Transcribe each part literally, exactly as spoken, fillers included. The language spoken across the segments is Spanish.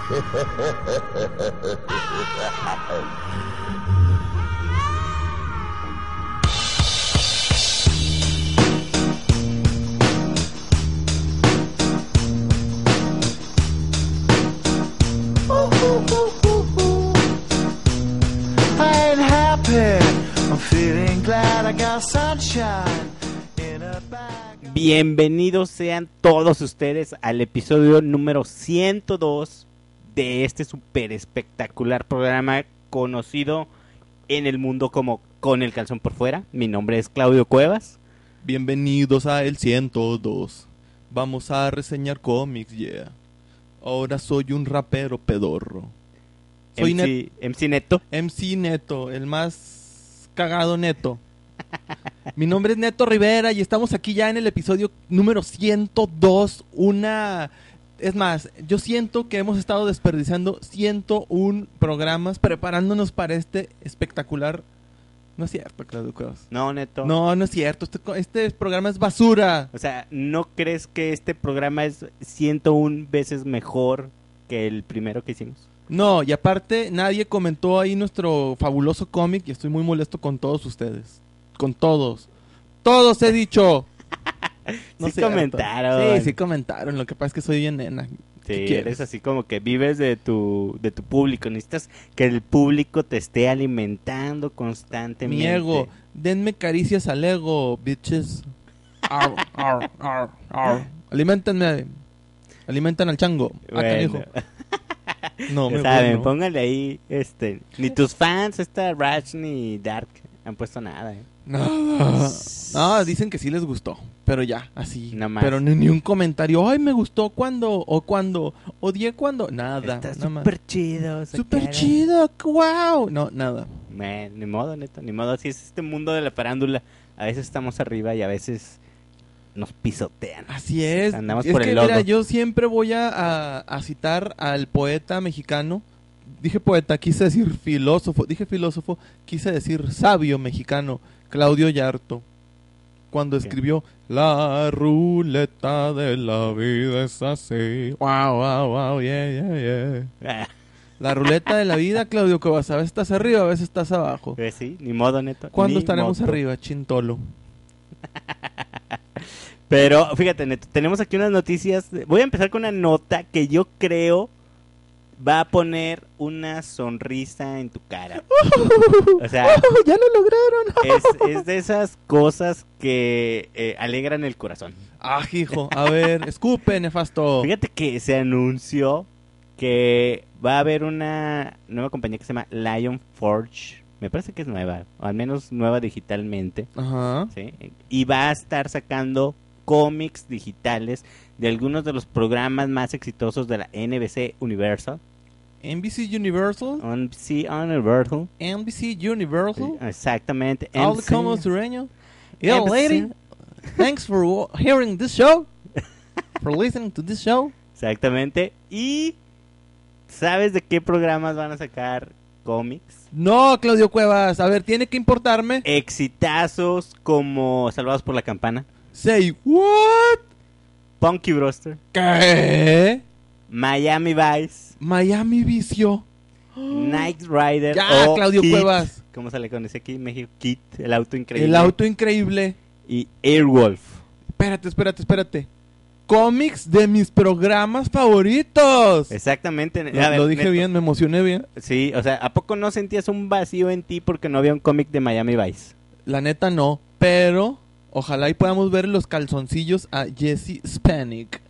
I ain't happy. I'm feeling glad I got sunshine in a bag. Bienvenidos sean todos ustedes al episodio número ciento dos de este súper espectacular programa conocido en el mundo como Con el Calzón por Fuera. Mi nombre es Claudio Cuevas. Bienvenidos a el ciento dos. Vamos a reseñar cómics, yeah. Ahora soy un rapero pedorro. Soy M C, net- M C Neto. M C Neto, el más cagado Neto. Mi nombre es Neto Rivera y estamos aquí ya en el episodio número ciento dos. Una... Es más, yo siento que hemos estado desperdiciando ciento uno programas preparándonos para este espectacular... No es cierto, Claudio Cuevas. No, Neto. No, no es cierto. Este, co- este programa es basura. O sea, ¿no crees que este programa es ciento una veces mejor que el primero que hicimos? No, y aparte nadie comentó ahí nuestro fabuloso cómic y estoy muy molesto con todos ustedes. Con todos. Todos he dicho. No Sí es cierto. comentaron. Sí, sí comentaron. Lo que pasa es que soy bien nena. ¿Qué Sí, quieres? eres así como que vives de tu de tu público. Necesitas que el público te esté alimentando constantemente. Mi ego. Denme caricias al ego, bitches. Ar, ar, ar, ar. Aliméntenme. Alimentan al chango. Ah, Bueno. canijo. No, Ya me saben, bueno. póngale ahí, este, ni tus fans, esta Ratch ni Dark han puesto nada, eh. Nada. No, dicen que sí les gustó, pero ya, así. Nada más. Pero ni, ni un comentario, ay, me gustó cuando, o cuando, odié cuando, nada. Está nada más. súper chido. Súper sacaron. chido, wow. No, nada. Man, ni modo, neto, ni modo. Así es este mundo de la farándula. A veces estamos arriba y a veces nos pisotean. Así es. Andamos es por que, el lodo. mira, yo siempre voy a, a, a citar al poeta mexicano. Dije poeta, quise decir filósofo. Dije filósofo, quise decir sabio mexicano, Claudio Yarto. Cuando escribió, la ruleta de la vida es así. Wow, wow, wow, yeah, yeah, yeah. Ah, La ruleta de la vida, Claudio Cuevas, a veces estás arriba, a veces estás abajo. pues sí, ni modo, neto. ¿Cuándo ni estaremos modo. arriba, Chintolo? Pero fíjate, neto, tenemos aquí unas noticias. Voy a empezar con una nota que yo creo va a poner una sonrisa en tu cara. O sea, ¡Oh, ya lo lograron! es, es de esas cosas que eh, alegran el corazón. Ah, hijo, a ver, escupe, nefasto. Fíjate que se anunció que va a haber una nueva compañía que se llama Lion Forge. Me parece que es nueva, o al menos nueva digitalmente. Ajá. ¿Sí? Y va a estar sacando cómics digitales de algunos de los programas más exitosos de la N B C Universal. N B C Universal. N B C Universal. N B C Universal. Exactamente. All N B C. como sureño. Yo, N B C. lady, thanks for wa- hearing this show. For listening to this show. Exactamente. Y ¿sabes de qué programas van a sacar cómics? No, Claudio Cuevas. A ver, tiene que importarme. Exitazos como Salvados por la Campana, Say what? Punky Brewster, ¿Qué? Miami Vice, Miami Vicio. Knight Rider Ya, o Claudio Kit, Cuevas. ¿cómo se le conoce aquí en México? Kit, el auto increíble. El auto increíble. Y Airwolf. Espérate, espérate, espérate. Cómics de mis programas favoritos. Exactamente. Lo, A ver, lo dije neto. bien, me emocioné bien. Sí, o sea, ¿a poco no sentías un vacío en ti porque no había un cómic de Miami Vice? La neta no, pero ojalá y podamos ver los calzoncillos a Jesse Spanik.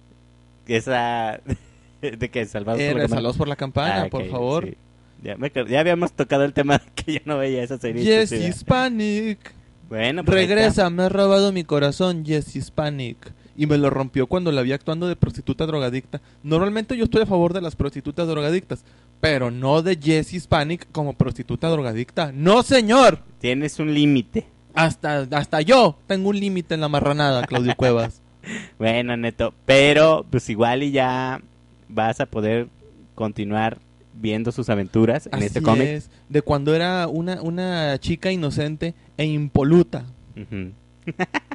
Esa... ¿De qué? Salvados por la Eh, Campana. Saludos por la campana, Ah, por ok, favor. sí. Ya, me acuerdo- ya habíamos tocado el tema de que yo no veía esa serie. Jesse estúpida. Spanik. Bueno, pues ahí está. Regresa, me ha robado mi corazón, Jesse Spanik. Y me lo rompió cuando la vi actuando de prostituta drogadicta. Normalmente yo estoy a favor de las prostitutas drogadictas, pero no de Jesse Spanik como prostituta drogadicta. ¡No, señor! Tienes un límite. Hasta, hasta yo tengo un límite en la marranada, Claudio Cuevas. Bueno, Neto, pero pues igual y ya vas a poder continuar viendo sus aventuras en Así este cómic. es, de cuando era una, una chica inocente e impoluta. Ujú.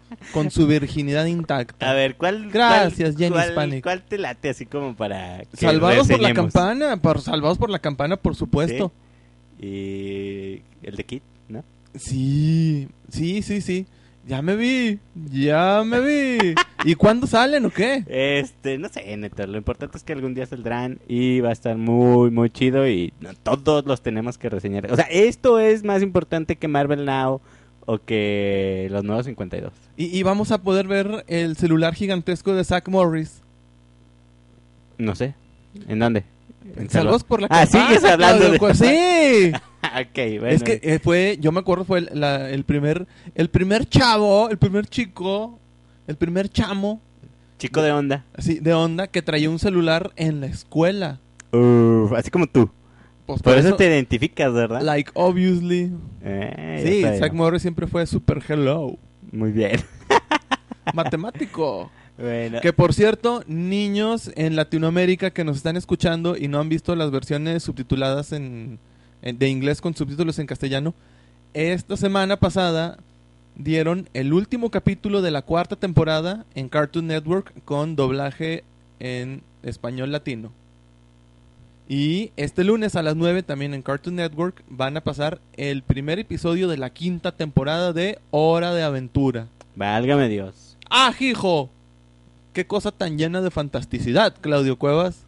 con su virginidad intacta. A ver, ¿cuál? Gracias, cuál, Jenny cuál, Hispanic. ¿Cuál te late así como para que Salvados por la reseñemos? campana, por Salvados por la campana, por supuesto. ¿Sí? Y el de Kid, ¿no? Sí, sí, sí, sí. Ya me vi, ya me vi. ¿Y cuándo salen o qué? Este, no sé, neta, lo importante es que algún día saldrán y va a estar muy, muy chido y no, todos los tenemos que reseñar. O sea, esto es más importante que Marvel Now o que los nuevos cincuenta y dos. Y, y vamos a poder ver el celular gigantesco de Zack Morris. No sé, ¿en dónde? ¿En Salvados por la Ah, campana. sigues hablando de... Claudio, Sí. Ok, bueno. Es que eh, fue, yo me acuerdo, fue el, la- el primer, el primer chavo, el primer chico, el primer chamo, Chico de onda. así, de onda, que traía un celular en la escuela. Uf, así como tú. Pues Por eso te identificas, ¿verdad? like, obviously. Eh, Sí, ya está Zack bien. Morris siempre fue super hello. Muy bien. Matemático. Bueno. Que por cierto, niños en Latinoamérica que nos están escuchando y no han visto las versiones subtituladas en, en- de inglés con subtítulos en castellano, esta semana pasada dieron el último capítulo de la cuarta temporada en Cartoon Network con doblaje en español latino. Y este lunes a las nueve también en Cartoon Network van a pasar el primer episodio de la quinta temporada de Hora de Aventura. Válgame Dios. ¡Ah, hijo! ¡Qué cosa tan llena de fantasticidad, Claudio Cuevas!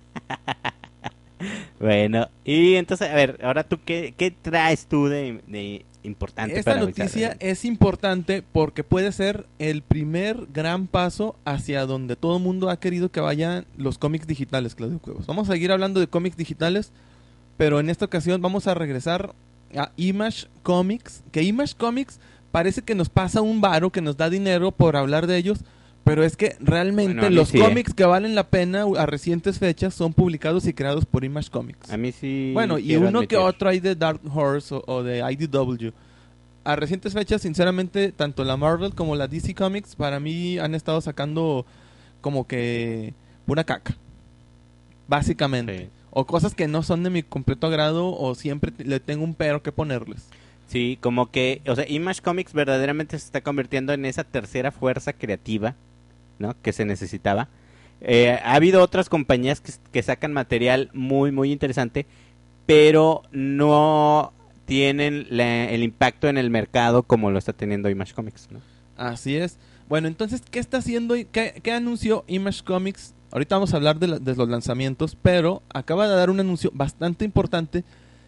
Bueno, y entonces, a ver, ahora tú, ¿qué, qué traes tú de, de importante Esta para avisar? noticia es importante porque puede ser el primer gran paso hacia donde todo el mundo ha querido que vayan los cómics digitales, Claudio Cuevas. Vamos a seguir hablando de cómics digitales, pero en esta ocasión vamos a regresar a Image Comics, que Image Comics parece que nos pasa un varo, que nos da dinero por hablar de ellos, pero es que realmente Bueno, a mí los sí, ¿eh? cómics que valen la pena a recientes fechas son publicados y creados por Image Comics. A mí sí. Bueno, y quiero uno admitir. que otro hay de Dark Horse o, o de I D W. A recientes fechas, sinceramente, tanto la Marvel como la D C Comics para mí han estado sacando como que pura caca. Básicamente. Sí. O cosas que no son de mi completo agrado o siempre t- le tengo un pero que ponerles. Sí, como que, o sea, Image Comics verdaderamente se está convirtiendo en esa tercera fuerza creativa, ¿no? Que se necesitaba. Eh, ha habido otras compañías que, que sacan material muy, muy interesante, pero no tienen la- el impacto en el mercado como lo está teniendo Image Comics, ¿no? Así es. Bueno, entonces, ¿qué está haciendo? y ¿Qué, qué anunció Image Comics? Ahorita vamos a hablar de, la- de los lanzamientos, pero acaba de dar un anuncio bastante importante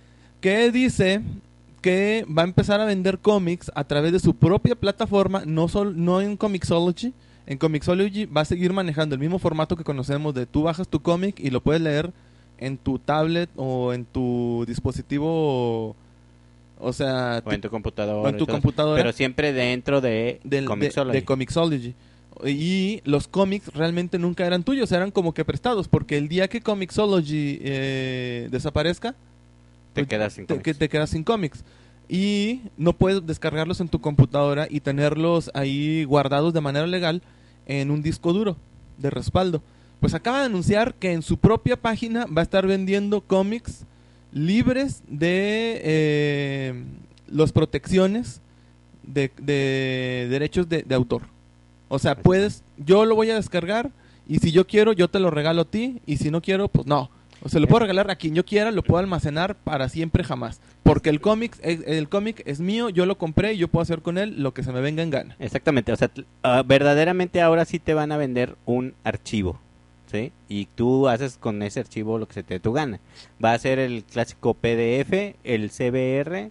que dice que va a empezar a vender cómics a través de su propia plataforma, no, sol, no en Comixology. En Comixology va a seguir manejando el mismo formato que conocemos de tú bajas tu cómic y lo puedes leer en tu tablet o en tu dispositivo, o sea, O en tu computadora. o en tu y todo eso. computadora. Pero siempre dentro de del- de, Comixology. de Comixology. Y los cómics realmente nunca eran tuyos, eran como que prestados, porque el día que Comixology eh, desaparezca, Te pues, quedas sin te, cómics. que te quedas sin cómics. Y no puedes descargarlos en tu computadora y tenerlos ahí guardados de manera legal en un disco duro de respaldo. Pues acaba de anunciar que en su propia página va a estar vendiendo cómics libres de eh, las protecciones de, de derechos de, de autor. O sea, puedes, yo lo voy a descargar y si yo quiero, yo te lo regalo a ti y si no quiero, pues no. O sea, lo puedo regalar a quien yo quiera, lo puedo almacenar para siempre jamás. Porque el cómic es, el cómic es mío, yo lo compré y yo puedo hacer con él lo que se me venga en gana. Exactamente, o sea, t- ah, verdaderamente ahora sí te van a vender un archivo, ¿sí? Y tú haces con ese archivo lo que se te dé tu gana. Va a ser el clásico P D F, el C B R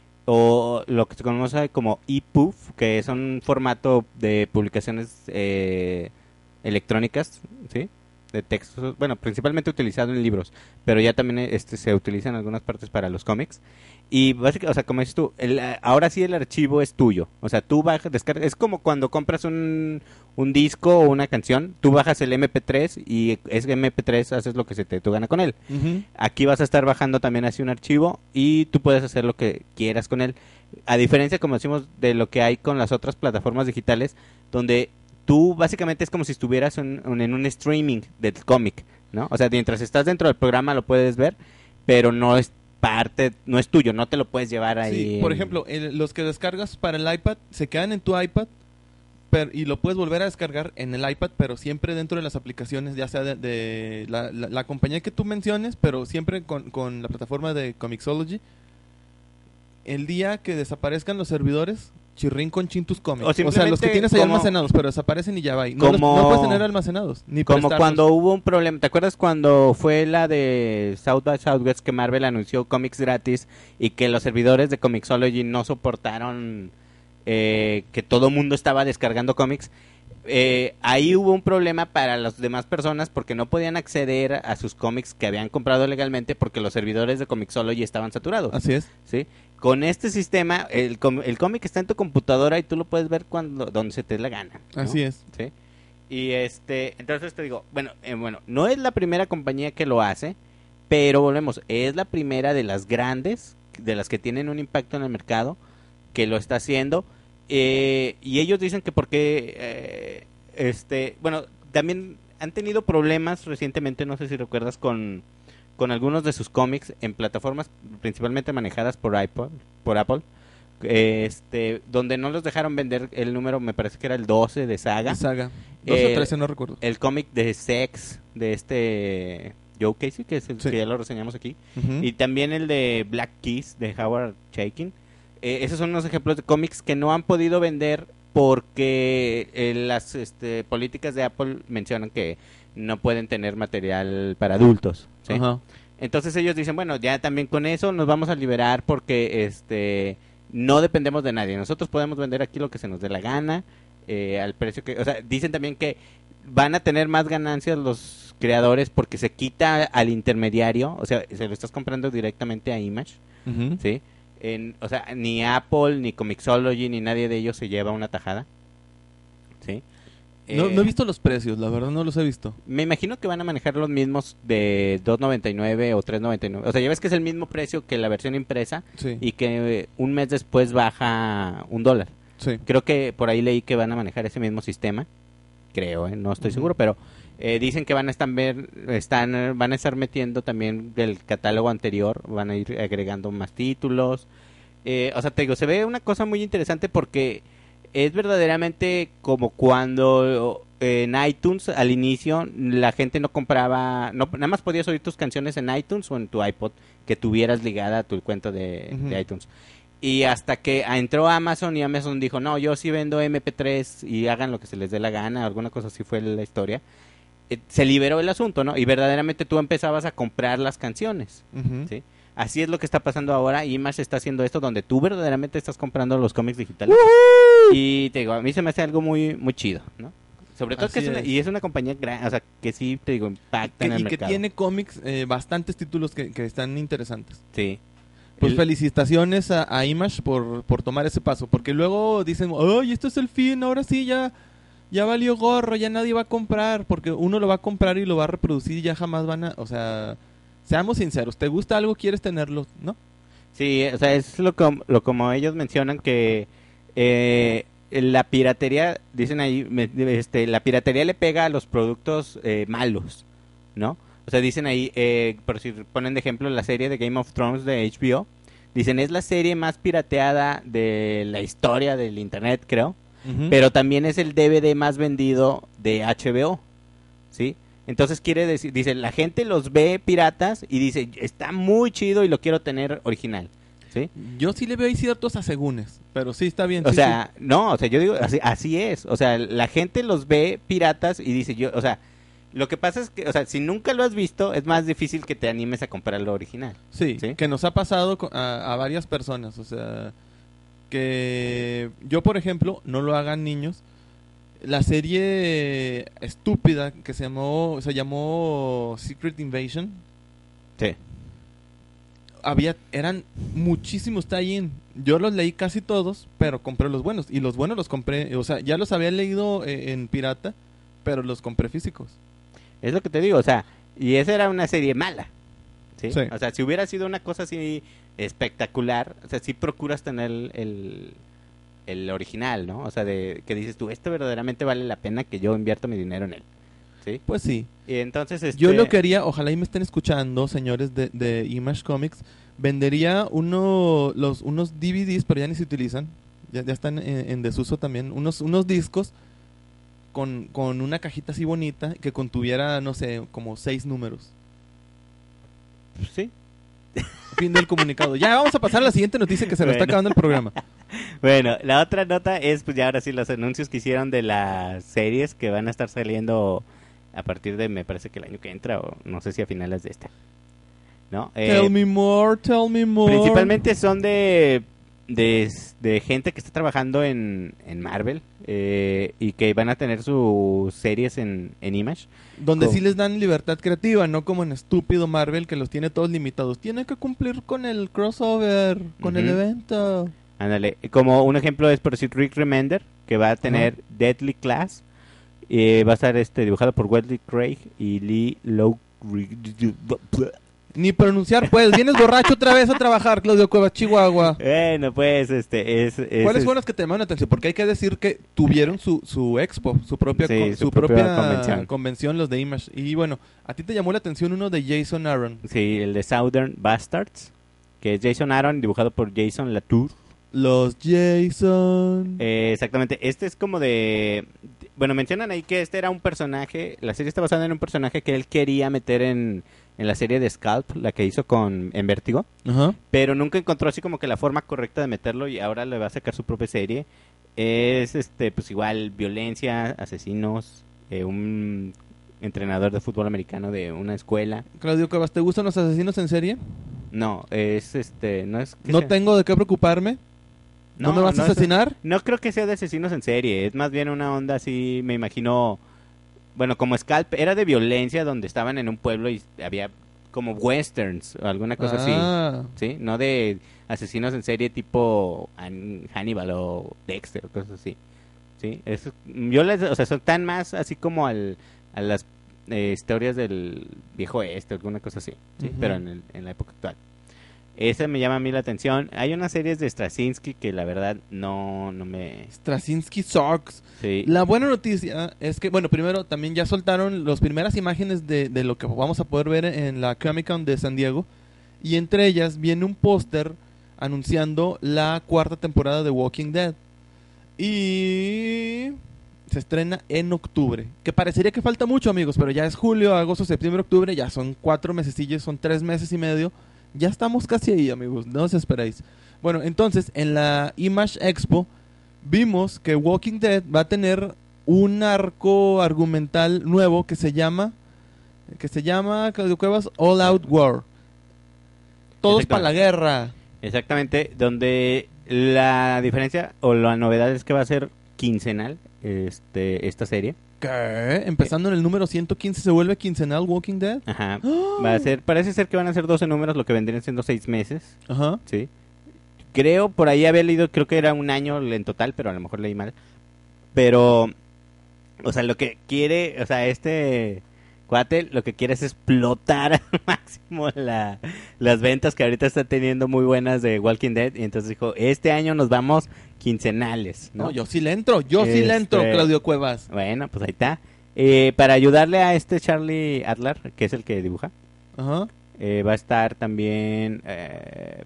o lo que se conoce como E P U B, que es un formato de publicaciones eh, electrónicas, ¿sí? De textos, bueno, principalmente utilizado en libros, pero ya también este se utiliza en algunas partes para los cómics. Y básicamente, o sea, como dices tú, el, ahora sí el archivo es tuyo. O sea, tú bajas, descargas, es como cuando compras un, un disco o una canción, tú bajas el M P tres y ese M P tres haces lo que se te tu gana con él. Aquí vas a estar bajando también así un archivo y tú puedes hacer lo que quieras con él. A diferencia, como decimos, de lo que hay con las otras plataformas digitales, donde tú básicamente es como si estuvieras en, en un streaming del cómic, ¿no? O sea, mientras estás dentro del programa lo puedes ver, pero no es parte, no es tuyo, no te lo puedes llevar ahí. Sí, por en- ejemplo, el- los que descargas para el iPad se quedan en tu iPad pero, y lo puedes volver a descargar en el iPad, pero siempre dentro de las aplicaciones, ya sea de, de la, la, la compañía que tú menciones, pero siempre con, con la plataforma de Comixology. El día que desaparezcan los servidores, chirrín con chintus cómics. O O, sea, los simplemente que tienes ahí como- almacenados, pero desaparecen y ya va. Y no, los- Como- no puedes tener almacenados, ni Como prestarlos. cuando hubo un problema, ¿te acuerdas cuando fue la de South by Southwest que Marvel anunció cómics gratis y que los servidores de Comixology no soportaron eh, que todo el mundo estaba descargando cómics? Eh, ahí hubo un problema para las demás personas porque no podían acceder a sus cómics que habían comprado legalmente porque los servidores de Comixology estaban saturados. Así es. ¿Sí? Con este sistema, el, com- el cómic está en tu computadora y tú lo puedes ver cuando donde se te dé la gana, ¿no? Así es. ¿Sí? Y este, entonces te digo, bueno, eh, bueno, no es la primera compañía que lo hace, pero volvemos, es la primera de las grandes, de las que tienen un impacto en el mercado, que lo está haciendo. Eh, y ellos dicen que porque, eh, este, bueno, también han tenido problemas recientemente, no sé si recuerdas, con, con algunos de sus cómics en plataformas principalmente manejadas por iPod, por Apple, este, donde no los dejaron vender el número, me parece que era el doce de Saga, Saga. dos Eh, o trece, no recuerdo. el cómic de Sex de este Joe Casey, que es el Sí. que ya lo reseñamos aquí, Ujú. y también el de Black Keys de Howard Chaykin. Eh, esos son unos ejemplos de cómics que no han podido vender porque eh, las este, políticas de Apple mencionan que no pueden tener material para adultos, ¿sí? Ajá. Entonces ellos dicen, bueno, ya también con eso nos vamos a liberar porque este no dependemos de nadie. Nosotros podemos vender aquí lo que se nos dé la gana, eh, al precio que... O sea, dicen también que van a tener más ganancias los creadores porque se quita al intermediario, o sea, se lo estás comprando directamente a Image, Ujú. ¿sí? En, o sea, ni Apple, ni Comixology, ni nadie de ellos se lleva una tajada, ¿sí? No, Eh, no he visto los precios, la verdad no los he visto. Me imagino que van a manejar los mismos de dos noventa y nueve o tres noventa y nueve. O sea, ya ves que es el mismo precio que la versión impresa Sí, y que eh, un mes después baja un dólar. sí. Creo que por ahí leí que van a manejar ese mismo sistema. Creo, ¿eh? No estoy Ujú. seguro, pero eh, dicen que van a estar ver, están, eh, van a estar metiendo también del catálogo anterior, van a ir agregando más títulos. Eh, o sea, te digo, se ve una cosa muy interesante porque es verdaderamente como cuando eh, en iTunes al inicio la gente no compraba, no, nada más podías oír tus canciones en iTunes o en tu iPod que tuvieras ligada a tu cuenta de, Ujú. de iTunes. Y hasta que entró Amazon y Amazon dijo, no, yo sí vendo eme pe tres y hagan lo que se les dé la gana, alguna cosa así fue la historia. Eh, se liberó el asunto, ¿no? Y verdaderamente tú empezabas a comprar las canciones, Ujú. ¿sí? Así es lo que está pasando ahora. Image está haciendo esto donde tú verdaderamente estás comprando los cómics digitales. Y te digo, a mí se me hace algo muy muy chido, ¿no? Sobre todo que Así es una, es. y es una compañía grande, o sea, que sí, te digo, impacta Que- en el y que mercado. tiene cómics, eh, bastantes títulos que, que están interesantes. Sí. Pues El- felicitaciones a, a Image por, por tomar ese paso, porque luego dicen, ¡ay, esto es el fin! Ahora sí ya, ya valió gorro, ya nadie va a comprar, porque uno lo va a comprar y lo va a reproducir y ya jamás van a... O sea, seamos sinceros, ¿te gusta algo, quieres tenerlo, no? Sí, o sea, es lo, com- lo como ellos mencionan que eh, la piratería, dicen ahí, me- este, la piratería le pega a los productos eh, malos, ¿no? O sea, dicen ahí, eh, por si ponen de ejemplo la serie de Game of Thrones de H B O, dicen es la serie más pirateada de la historia del internet, creo, Ujú. pero también es el D V D más vendido de H B O, ¿sí? Entonces quiere decir, dice, la gente los ve piratas y dice, está muy chido y lo quiero tener original, ¿sí? Yo sí le veo ahí ciertos asegúnes, pero sí está bien. O sí, sea, no, o sea, yo digo, así, así es, o sea, la gente los ve piratas y dice, yo, o sea, lo que pasa es que, o sea, si nunca lo has visto, es más difícil que te animes a comprar lo original. sí, ¿sí? que nos ha pasado co- a, a varias personas, o sea, que yo, por ejemplo, no lo hagan niños. La serie estúpida que se llamó, se llamó Secret Invasion, Sí. había, eran muchísimos tie-in. Yo los leí casi todos, pero compré los buenos. Y los buenos los compré, o sea, ya los había leído eh, en pirata, pero los compré físicos. Es lo que te digo, o sea, y esa era una serie mala, ¿sí? Sí. O sea, si hubiera sido una cosa así espectacular, o sea, sí procuras tener el, el, el original, ¿no? O sea, de que dices tú, esto verdaderamente vale la pena que yo invierto mi dinero en él, ¿sí? Pues sí. Y entonces, este... Yo lo quería, ojalá y me estén escuchando, señores de, de Image Comics, vendería uno, los, unos D V Ds, pero ya ni se utilizan, ya, ya están en, en desuso también, unos, unos discos con, con una cajita así bonita que contuviera, no sé, como seis números. Sí. Fin del comunicado. Ya, vamos a pasar a la siguiente noticia que se nos Bueno. está acabando el programa. Bueno, la otra nota es, pues ya ahora sí, los anuncios que hicieron de las series que van a estar saliendo a partir de, me parece que el año que entra, o no sé si a finales de este. ¿No? Eh, Tell me more, tell me more. Principalmente son de, de, de gente que está trabajando en, en Marvel eh, y que van a tener sus series en, en Image. Donde Con- sí les dan libertad creativa, no como en estúpido Marvel que los tiene todos limitados. Tiene que cumplir con el crossover, con el Ujú. evento. Ándale, como un ejemplo es por decir Rick Remender, que va a tener Deadly Class, eh, va a estar este dibujado por Wesley Craig y Lee Low. Ni pronunciar, pues. Vienes borracho otra vez a trabajar, Claudio Cuevas, Chihuahua. Bueno, pues este es, es- ¿Cuáles es- fueron los que te llamaron la atención? Porque hay que decir que tuvieron su, su expo, su propia, Sí, co- su su propia propia, convención. convención. los de Image. Y bueno, a ti te llamó la atención uno de Jason Aaron. sí, el de Southern Bastards, que es Jason Aaron, dibujado por Jason Latour. Los Jason. Eh, exactamente, este es como de... Bueno, mencionan ahí que este era un personaje, la serie está basada en un personaje que él quería meter en, en la serie de Scalp, la que hizo con en Vértigo, Ajá. pero nunca encontró así como que la forma correcta de meterlo y ahora le va a sacar su propia serie. Es este pues igual violencia, asesinos, eh, un entrenador de fútbol americano de una escuela. Claudio Cuevas, ¿te gustan los asesinos en serie? No, es este, no es que No sea- tengo de qué preocuparme. ¿No, me vas a es- asesinar? No creo que sea de asesinos en serie, es más bien una onda así, me imagino, bueno, como Scalp, era de violencia donde estaban en un pueblo y había como westerns o alguna cosa Ah. así, ¿sí? No de asesinos en serie tipo An- Hannibal o Dexter o cosas así, ¿sí? Es, yo les, o sea, son tan más así como al, a las eh, historias del viejo oeste, alguna cosa así, ¿sí? Ujú. Pero en, el- en la época actual. Esa me llama a mí la atención. Hay unas series de Straczynski que la verdad no, no me... Straczynski sucks. Sí. La buena noticia es que, bueno, primero también ya soltaron las primeras imágenes de, de lo que vamos a poder ver en la Comic Con de San Diego. Y entre ellas viene un póster anunciando la cuarta temporada de Walking Dead. Y se estrena en octubre. Que parecería que falta mucho, amigos, pero ya es julio, agosto, septiembre, octubre. Ya son cuatro mesecillos, son tres meses y medio. Ya estamos casi ahí, amigos, no os esperéis. Bueno, entonces, en la Image Expo vimos que Walking Dead va a tener un arco argumental nuevo que se llama, que se llama, Claudio Cuevas, All Out War. Todos para la guerra. Exactamente, donde la diferencia o la novedad es que va a ser quincenal este esta serie. ¿Qué? Empezando en el número ciento quince se vuelve quincenal Walking Dead. Ajá. Va a ser, parece ser que van a ser doce números, lo que vendrían siendo seis meses, Ajá. ¿sí? Creo, por ahí había leído, creo que era un año en total, pero a lo mejor leí mal. Pero, o sea, lo que quiere, o sea, este cuate lo que quiere es explotar al máximo la, las ventas que ahorita está teniendo muy buenas de Walking Dead. Y entonces dijo, este año nos vamos quincenales, ¿no? No, yo sí le entro, yo sí le entro, Este- Claudio Cuevas. Bueno, pues ahí está. Eh, para ayudarle a este Charlie Adler, que es el que dibuja, Ajá. eh, va a estar también eh,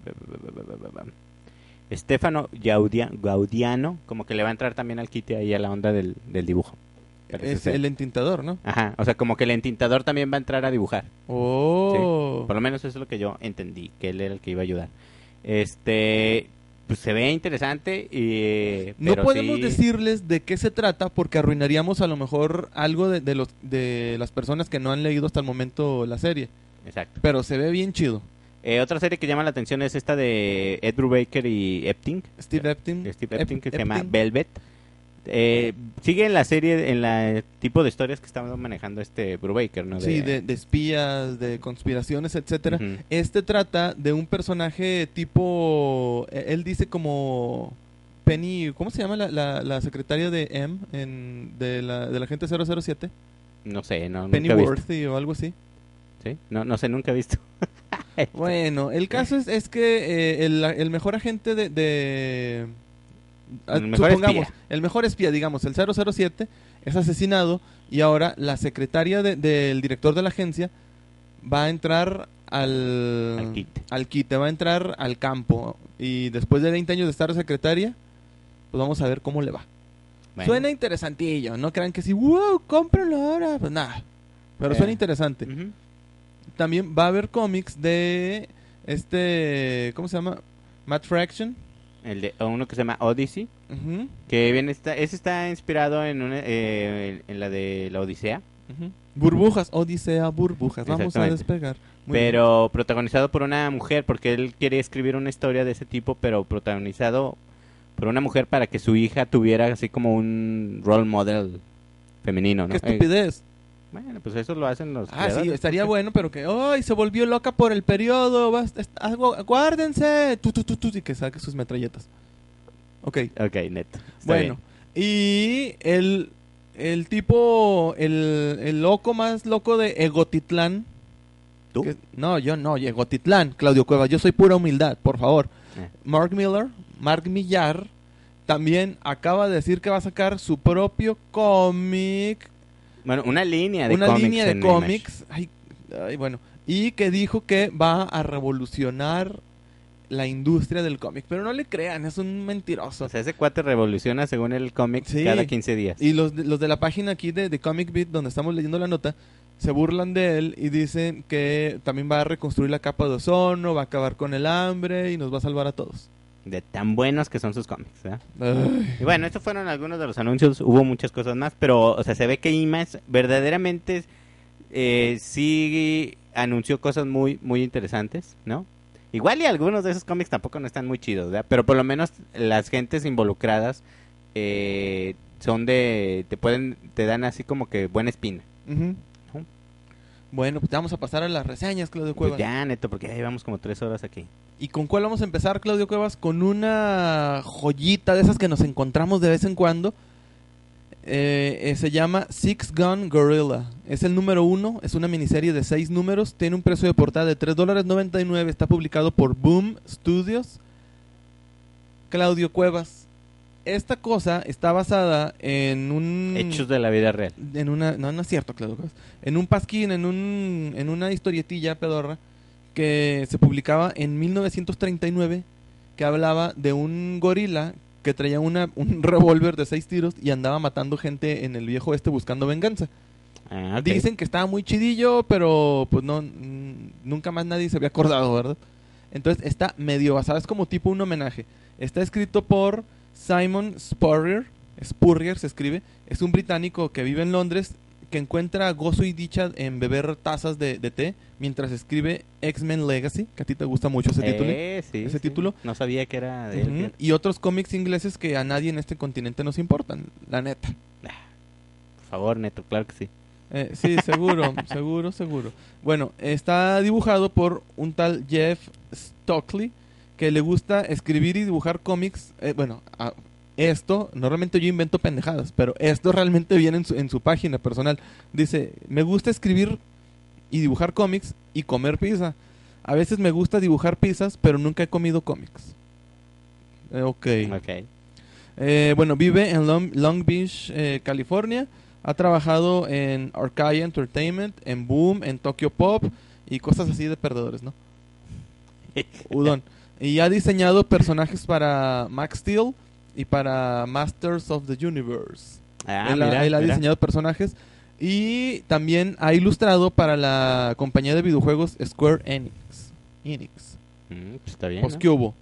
Stefano Gaudia- Gaudiano, como que le va a entrar también al quite ahí a la onda del, del dibujo. Parece Es ser. el entintador, ¿no? Ajá, o sea, como que el entintador también va a entrar a dibujar. Oh. Por lo menos eso es lo que yo entendí, que él era el que iba a ayudar. Este, pues se ve interesante y... No pero podemos sí- decirles de qué se trata porque arruinaríamos a lo mejor algo de, de los de las personas que no han leído hasta el momento la serie. Exacto. Pero se ve bien chido. Eh, otra serie que llama la atención es esta de Ed Brubaker y Epting. Steve Epting. Steve Epting, que se llama Epting. Velvet. Eh, sigue en la serie, en la tipo de historias que estamos manejando este Brubaker, ¿no? Sí, de, de espías, de conspiraciones, etcétera. Ujú. Este trata de un personaje tipo, eh, él dice como Penny, ¿cómo se llama la, la, la secretaria de M en, de la de la gente cero cero siete? No sé, no, Penny nunca he visto. Worthy o algo así. ¿Sí? No, no sé, nunca he visto. Bueno, el caso es, es que eh, el, el mejor agente de... de ah, El mejor supongamos, espía. el mejor espía, digamos, el cero cero siete es asesinado y ahora la secretaria de- del director de la agencia va a entrar al... Al quite. al quite, va a entrar al campo y después de veinte años de estar secretaria pues vamos a ver cómo le va. Bueno. Suena interesantillo, no crean que sí, wow, cómpralo ahora, pues nada, pero Eh. suena interesante. Ujú. También va a haber cómics de este, ¿cómo se llama? Matt Fraction. El de uno que se llama Odyssey, Ujú, que bien está, ese está inspirado en una, eh, en la de la Odisea, ujú. Burbujas, Odisea, burbujas, vamos a Exactamente. despegar. Muy bien. pero protagonizado por una mujer, porque él quería escribir una historia de ese tipo, pero protagonizado por una mujer para que su hija tuviera así como un role model femenino, ¿no? ¡Qué Eh, estupidez! bueno, pues eso lo hacen los Ah, sí, creadores, estaría ¿no? bueno, pero que, ¡ay, se volvió loca por el periodo! vas- est- algo- ¡Guárdense! Tu, tu, tu, tu, y que saque sus metralletas. Ok, Ok, neto. Está bueno. Y el, el tipo, el, el loco más loco de Egotitlán. ¿Tú? que- no, yo no, Egotitlán, Claudio Cuevas, yo soy pura humildad, por favor. Eh. Mark Miller, Mark Millar, también acaba de decir que va a sacar su propio cómic. Bueno, una línea de Una cómics. línea de en Image. cómics. Ay, ay, bueno. Y que dijo que va a revolucionar la industria del cómic. Pero no le crean, es un mentiroso. O sea, ese cuate revoluciona según el cómic Sí. cada quince días. Y los de, los de la página aquí de, de Comic Beat, donde estamos leyendo la nota, se burlan de él y dicen que también va a reconstruir la capa de ozono, va a acabar con el hambre y nos va a salvar a todos. De tan buenos que son sus cómics, ¿verdad? Ay. Y bueno, estos fueron algunos de los anuncios. Hubo muchas cosas más, pero, o sea, se ve que Image verdaderamente eh, sí anunció cosas muy, muy interesantes, ¿no? Igual y algunos de esos cómics tampoco no están muy chidos, ¿verdad? Pero por lo menos las gentes involucradas eh, son de, te pueden, te dan así como que buena espina. Ujú. Ujú. Bueno, pues vamos a pasar a las reseñas, Claudio Pues Cuevas. ya, neto, porque ya llevamos como tres horas aquí. ¿Y con cuál vamos a empezar, Claudio Cuevas? Con una joyita de esas que nos encontramos de vez en cuando. Eh, eh, se llama Six Gun Gorilla. Es el número uno, es una miniserie de seis números. Tiene un precio de portada de tres dólares noventa y nueve. Está publicado por Boom Studios. Claudio Cuevas. Esta cosa está basada en un... Hechos de la vida real. En una... No, no es cierto, Claudio Cuevas. En un pasquín, en, un, en una historietilla pedorra que se publicaba en mil novecientos treinta y nueve, que hablaba de un gorila que traía una, un revólver de seis tiros y andaba matando gente en el viejo oeste buscando venganza. Ah, ok. Dicen que estaba muy chidillo, pero pues no, mm, nunca más nadie se había acordado, ¿verdad? Entonces está medio basado, es como tipo un homenaje. Está escrito por Simon Spurrier, Spurrier se escribe, es un británico que vive en Londres, que encuentra gozo y dicha en beber tazas de, de té mientras escribe X-Men Legacy, que a ti te gusta mucho ese título. Eh, sí, ese sí. título. No sabía que era de él. Ujú. fíjate. Y otros cómics ingleses que a nadie en este continente nos importan, la neta. Por favor, neto, claro que sí. Eh, sí, seguro, seguro, seguro. Bueno, está dibujado por un tal Jeff Stockley, que le gusta escribir y dibujar cómics. Eh, bueno, a- esto, normalmente yo invento pendejadas, pero esto realmente viene en su, en su página personal. Dice, me gusta escribir y dibujar cómics y comer pizza. A veces me gusta dibujar pizzas, pero nunca he comido cómics. Eh, ok. Ok. Eh, bueno, vive en Long, Long Beach, eh, California. Ha trabajado en Arcadia Entertainment, en Boom, en Tokyo Pop y cosas así de perdedores, ¿no? Udon. Y ha diseñado personajes para Max Steel y para Masters of the Universe. Ah, él, ha- mira, él ha mira. diseñado personajes y también ha ilustrado para la compañía de videojuegos Square Enix. Enix. Mm, pues está bien, Pues, ¿no? ¿qué hubo?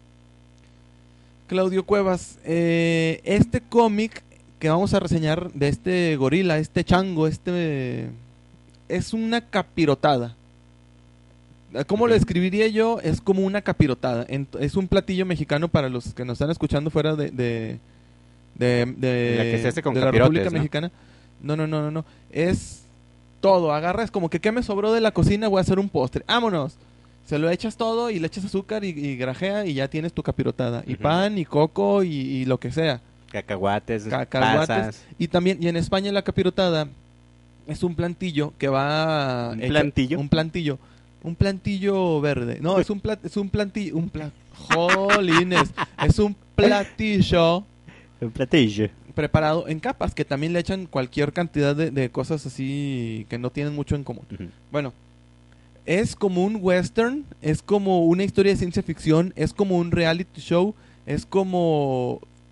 Claudio Cuevas, eh, este cómic que vamos a reseñar de este gorila, este chango, este... es una capirotada. ¿Cómo lo Ujú. describiría yo? Es como una capirotada. Ent- es un platillo mexicano para los que nos están escuchando fuera de... de, de, de- La que se hace con de la capirotes, República ¿no? Mexicana. No, no, no, no, no. Es todo. Agarras como que ¿qué me sobró de la cocina? Voy a hacer un postre. ¡Vámonos! Se lo echas todo y le echas azúcar y, y grajea y ya tienes tu capirotada. Y Ujú. pan, y coco, y, y lo que sea. Cacahuates, Cacahuates. pasas. Y también, y en España la capirotada es un plantillo que va... ¿Un hecho- plantillo? Un plantillo. Un plantillo verde. No, es un plat, es un plantillo... Un pla, jolines. Es un platillo Un platillo. preparado en capas que también le echan cualquier cantidad de, de cosas así que no tienen mucho en común. Ujú. Bueno, es como un western, es como una historia de ciencia ficción, es como un reality show, es como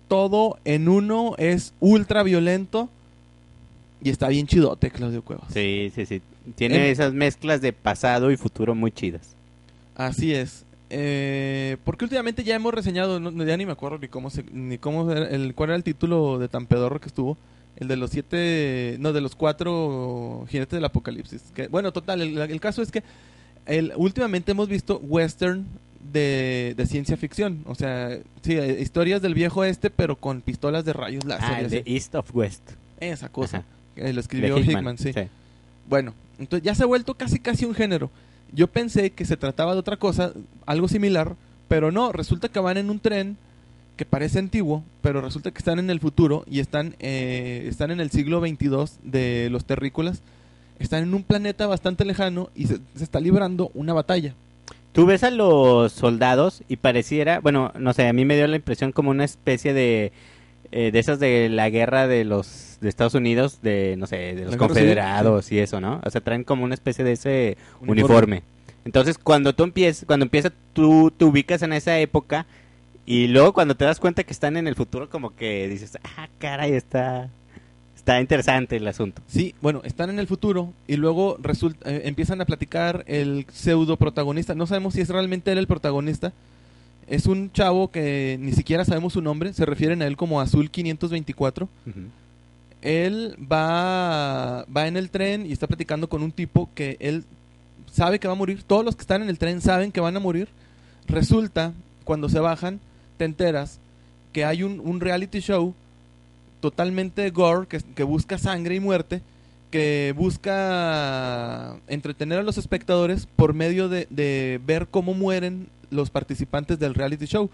todo en uno, es ultra violento y está bien chidote, Claudio Cuevas. Sí, sí, sí. Tiene Eh. esas mezclas de pasado y futuro muy chidas. Así es. Eh, porque últimamente ya hemos reseñado, no, ya ni me acuerdo ni cómo se, ni cómo era el, cuál era el título de tan pedorro que estuvo, el de los siete, no, de los cuatro jinetes del apocalipsis. Que, bueno, total, el, el caso es que el, últimamente hemos visto western de, de ciencia ficción, o sea, sí, eh, historias del viejo este, pero con pistolas de rayos láser. Ah, y el así. de East of West. Esa cosa, Ajá. eh, lo De escribió Hickman, sí. sí. Bueno, entonces ya se ha vuelto casi casi un género. Yo pensé que se trataba de otra cosa, algo similar, pero no, resulta que van en un tren que parece antiguo, pero resulta que están en el futuro y están, eh, están en el siglo veintidós de los terrícolas, están en un planeta bastante lejano y se, se está librando una batalla. Tú ves a los soldados y pareciera, bueno, no sé, a mí me dio la impresión como una especie de eh, de esas de la guerra de los de Estados Unidos, de no sé, de los ¿La guerra confederados civil? y eso, ¿no? O sea, traen como una especie de ese Uniforme. uniforme. Entonces, cuando tú empiezas, cuando empiezas, tú te ubicas en esa época y luego cuando te das cuenta que están en el futuro, como que dices, ah, caray, está, está interesante el asunto. Sí, bueno, están en el futuro y luego resulta, eh, empiezan a platicar el pseudo protagonista. No sabemos si es realmente él el protagonista. Es un chavo que ni siquiera sabemos su nombre. Se refieren a él como Azul quinientos veinticuatro. Ujú. Él va, va en el tren y está platicando con un tipo que él sabe que va a morir. Todos los que están en el tren saben que van a morir. Resulta, cuando se bajan, te enteras que hay un, un reality show totalmente gore, que, que busca sangre y muerte, que busca entretener a los espectadores por medio de, de ver cómo mueren los participantes del reality show.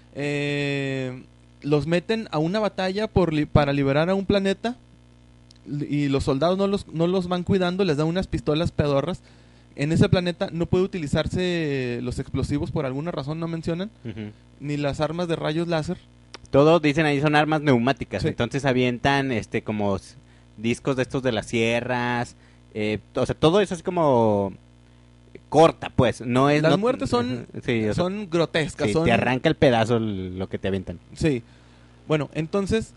Eh, los meten a una batalla por li- para liberar a un planeta y los soldados no los, no los van cuidando, les dan unas pistolas pedorras. En ese planeta no puede utilizarse los explosivos por alguna razón, no mencionan, Ujú. ni las armas de rayos láser. Todos dicen ahí son armas neumáticas, Sí. entonces avientan este como s- discos de estos de las sierras, eh, o sea, todo eso es como corta, pues, no es... Las no- muertes son, sí, o sea, son grotescas. sí, son, te arranca el pedazo l- lo que te avientan. Sí. Bueno, entonces,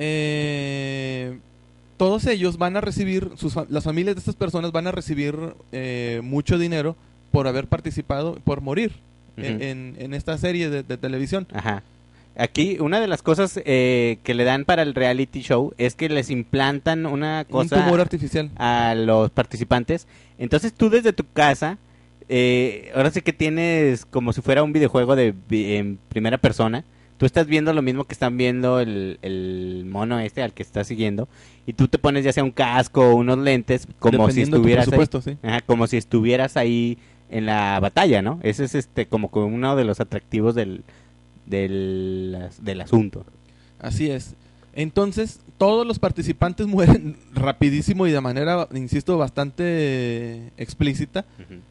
eh, todos ellos van a recibir, sus fa- las familias de estas personas van a recibir eh, mucho dinero por haber participado, por morir en, Ujú. en, en esta serie de, de televisión. Ajá. Aquí, una de las cosas eh, que le dan para el reality show es que les implantan una Un cosa tumor artificial. a los participantes. Entonces tú desde tu casa, eh, ahora sí que tienes como si fuera un videojuego de vi- en primera persona. Tú estás viendo lo mismo que están viendo el, el mono este al que estás siguiendo. Y tú te pones ya sea un casco o unos lentes como si Dependiendo de tu estuvieras ahí. presupuesto, sí. Ajá, como si estuvieras ahí en la batalla, ¿no? Ese es este como que uno de los atractivos del, del, del asunto. Así es. Entonces, todos los participantes mueren rapidísimo y de manera, insisto, bastante explícita.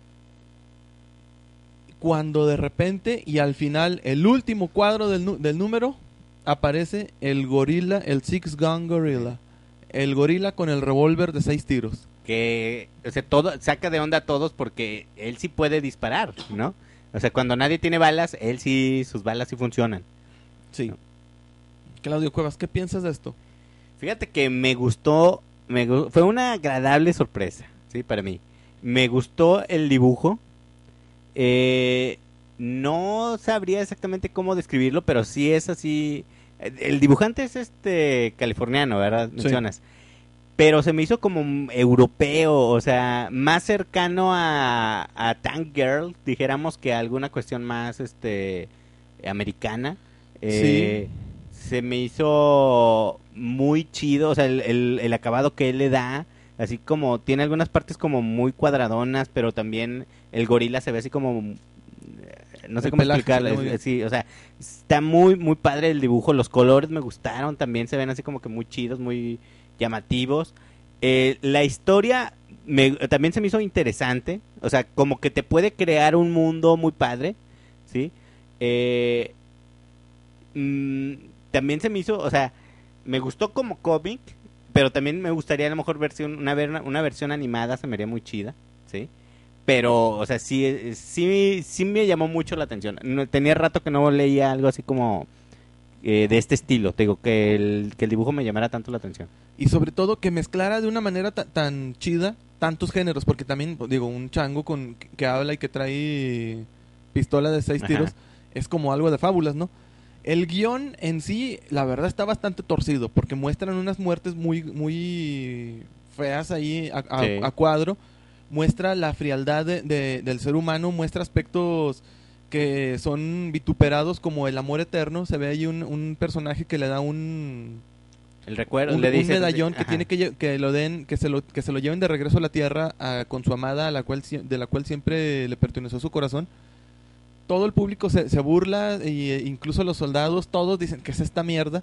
Cuando de repente y al final, el último cuadro del, nu- del número, aparece el gorila, el Six Gun Gorilla. El gorila con el revólver de seis tiros. Que, o sea, todo, saca de onda a todos porque él sí puede disparar, ¿no? O sea, cuando nadie tiene balas, él sí, sus balas sí funcionan. Sí. No. Claudio Cuevas, ¿qué piensas de esto? Fíjate que me gustó, me gu- fue una agradable sorpresa, sí, para mí. Me gustó el dibujo. Eh, no sabría exactamente cómo describirlo, pero sí es así. eh, El dibujante es este californiano, ¿verdad? Sí. Mencionas. Pero se me hizo como un europeo, o sea, más cercano a, a Tank Girl, dijéramos, que a alguna cuestión más este americana. Eh, Se me hizo muy chido, o sea, el, el, el acabado que él le da, así como tiene algunas partes como muy cuadradonas, pero también el gorila se ve así como, eh, no sé El cómo pelaje se explicarlo, ve muy es- bien. sí, o sea, está muy muy padre el dibujo, los colores me gustaron, también se ven así como que muy chidos, muy llamativos. Eh, la historia me, también se me hizo interesante, o sea, como que te puede crear un mundo muy padre, ¿sí? Eh, mm, también se me hizo, o sea, me gustó como cómic, pero también me gustaría a lo mejor versión, una, ver- una versión animada, se me haría muy chida, ¿sí? Pero, o sea, sí, eh, sí, sí me llamó mucho la atención. No, tenía rato que no leía algo así como eh, de este estilo. Te digo, que el, que el dibujo me llamara tanto la atención. Y sobre todo que mezclara de una manera ta- tan chida tantos géneros, porque también, digo, un chango con que habla y que trae pistola de seis Ajá. tiros es como algo de fábulas, ¿no? El guión en sí, la verdad, está bastante torcido, porque muestran unas muertes muy, muy feas ahí a, a- Sí. a cuadro. Muestra la frialdad de- de- del ser humano, muestra aspectos que son vituperados como el amor eterno. Se ve ahí un, un personaje que le da un, El recuerdo, un, le un dice... medallón que ajá. tiene que, lle- que lo den, que se lo, que se lo lleven de regreso a la tierra a- con su amada, a la cual, sie- de la cual siempre le perteneció su corazón. Todo el público se, se burla, y, eh, incluso los soldados, todos dicen que es esta mierda.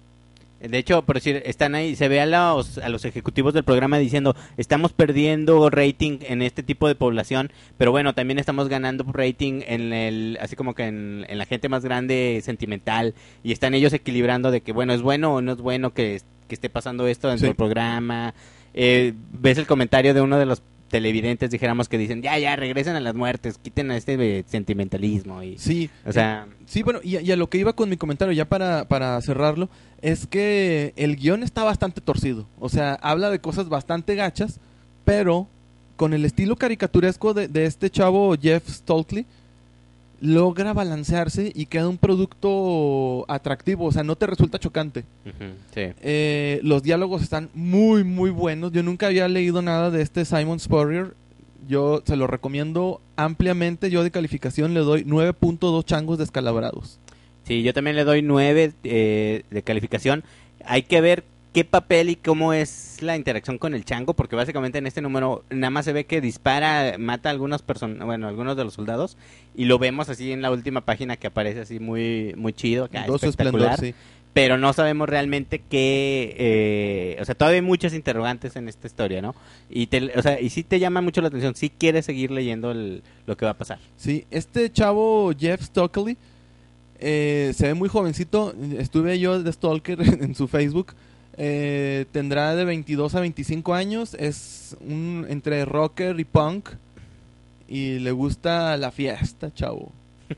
De hecho, por decir, están ahí, se ve a los, a los ejecutivos del programa diciendo, estamos perdiendo rating en este tipo de población, pero bueno, también estamos ganando rating en el, así como que en, en la gente más grande, sentimental, y están ellos equilibrando de que, bueno, es bueno o no es bueno que, que esté pasando esto dentro Sí. del programa. Eh, ves el comentario de uno de los televidentes, dijéramos, que dicen, ya, ya, regresen a las muertes, quiten a este eh, sentimentalismo, y, Sí, o sea... sí, bueno, y, a- y a lo que iba con mi comentario, ya para, para cerrarlo, es que el guión está bastante torcido. O sea, habla de cosas bastante gachas, pero con el estilo caricaturesco de, de este chavo Jeff Stoltley, logra balancearse y queda un producto atractivo. O sea, no te resulta chocante. Ujú, sí. Eh, los diálogos están muy, muy buenos. Yo nunca había leído nada de este Simon Spurrier. Yo se lo recomiendo ampliamente. Yo de calificación le doy nueve punto dos changos descalabrados. Sí, yo también le doy nueve eh, de calificación. Hay que ver qué papel y cómo es la interacción con el chango, porque básicamente en este número nada más se ve que dispara, mata a algunas personas, bueno, algunos de los soldados, y lo vemos así en la última página que aparece así muy muy chido, acá, Todo su espectacular, esplendor, sí. pero no sabemos realmente qué, eh, o sea, todavía hay muchas interrogantes en esta historia, ¿no? Y te, o sea, y sí te llama mucho la atención, sí quieres seguir leyendo el- lo que va a pasar. Sí, este chavo Jeff Stockley eh, se ve muy jovencito. Estuve yo de Stalker en su Facebook. Eh, tendrá de veintidós a veinticinco años. Es un entre rocker y punk. Y le gusta la fiesta, chavo.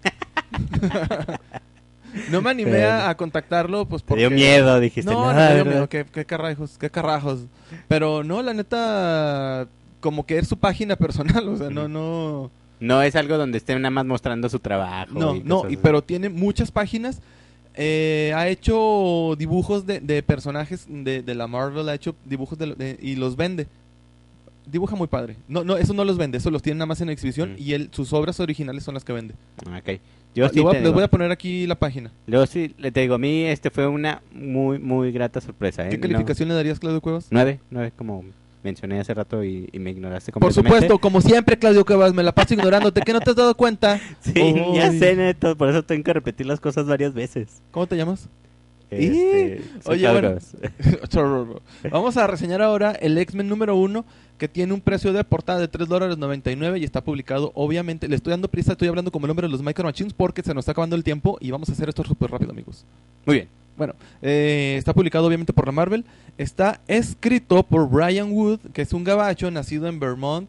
No me animé a, a contactarlo, pues Te porque... dio miedo, dijiste. No, no, "No, me dio ¿verdad?". miedo. ¿Qué, qué carajos, qué carajos. Pero no, la neta, como que es su página personal. O sea, no, no... No es algo donde estén nada más mostrando su trabajo. No, y no, cosas y, así. pero tiene muchas páginas. Eh, ha hecho dibujos de, de personajes de, de la Marvel, ha hecho dibujos de, de- y los vende. Dibuja muy padre. No, no, eso no los vende, eso los tiene nada más en exhibición, Mm. y él, sus obras originales son las que vende. Ok. Yo Le sí voy a- te les digo, voy a poner aquí la página. yo sí le te digo, a mí este fue una muy, muy grata sorpresa. ¿eh? ¿Qué No- calificación le darías, Claudio Cuevas? nueve, nueve, como mencioné hace rato y, y me ignoraste Por completamente. supuesto, como siempre, Claudio Cuevas, me la paso ignorándote. ¿Qué no te has dado cuenta? Sí, Uy. ya sé, neto, por eso tengo que repetir las cosas varias veces. ¿Cómo te llamas? Este, soy Oye, bueno. Cabros. Vamos a reseñar ahora el X-Men número uno, que tiene un precio de portada de tres dólares noventa y nueve y está publicado, obviamente, le estoy dando prisa, estoy hablando como el hombre de los Micro Machines porque se nos está acabando el tiempo y vamos a hacer esto súper rápido, amigos. Muy bien. Bueno, eh, está publicado obviamente por la Marvel, está escrito por Brian Wood, que es un gabacho nacido en Vermont,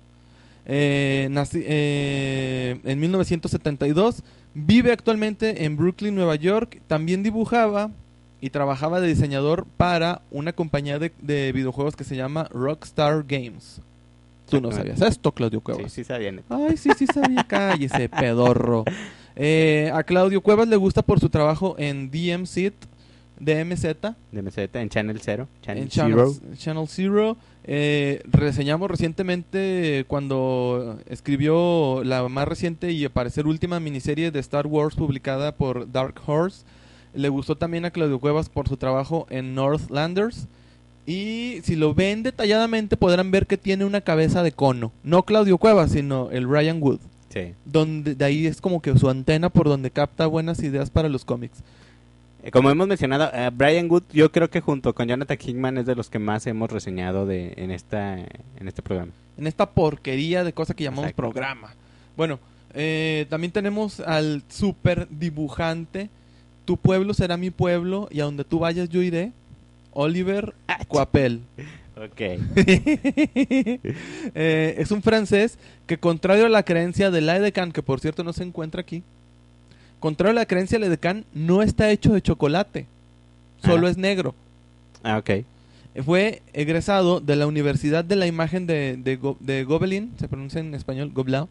eh, naci- eh, en mil novecientos setenta y dos, vive actualmente en Brooklyn, Nueva York, también dibujaba y trabajaba de diseñador para una compañía de, de videojuegos que se llama Rockstar Games. Tú no sabías esto, Claudio Sí, Cuevas. sí, está bien. Ay, sí, sí sabía. Cállese, pedorro. Eh, a Claudio Cuevas le gusta por su trabajo en D M Z, D M Z, De M Z en Channel Zero. Channel en Zero. Channel, Channel Zero. Eh, reseñamos recientemente cuando escribió la más reciente y al parecer última miniserie de Star Wars publicada por Dark Horse. Le gustó también a Claudio Cuevas por su trabajo en Northlanders. Y si lo ven detalladamente podrán ver que tiene una cabeza de cono. No Claudio Cuevas, sino el Ryan Wood. Sí. Donde, de ahí es como que su antena por donde capta buenas ideas para los cómics. Eh, Como hemos mencionado, eh, Brian Wood, yo creo que junto con Jonathan Hickman es de los que más hemos reseñado de en esta en este programa. En esta porquería de cosa que llamamos Exacto. programa. Bueno, eh, también tenemos al super dibujante. Tu pueblo será mi pueblo y a donde tú vayas yo iré. Oliver Coipel. Ok. Eh, es un francés que, contrario a la creencia de Laedecan, que por cierto no se encuentra aquí, contrario a la creencia de Ledecán, no está hecho de chocolate, solo Ajá. es negro. Ah, ok. Fue egresado de la Universidad de la Imagen de, de, Go- de Gobelin, se pronuncia en español, Gobelin,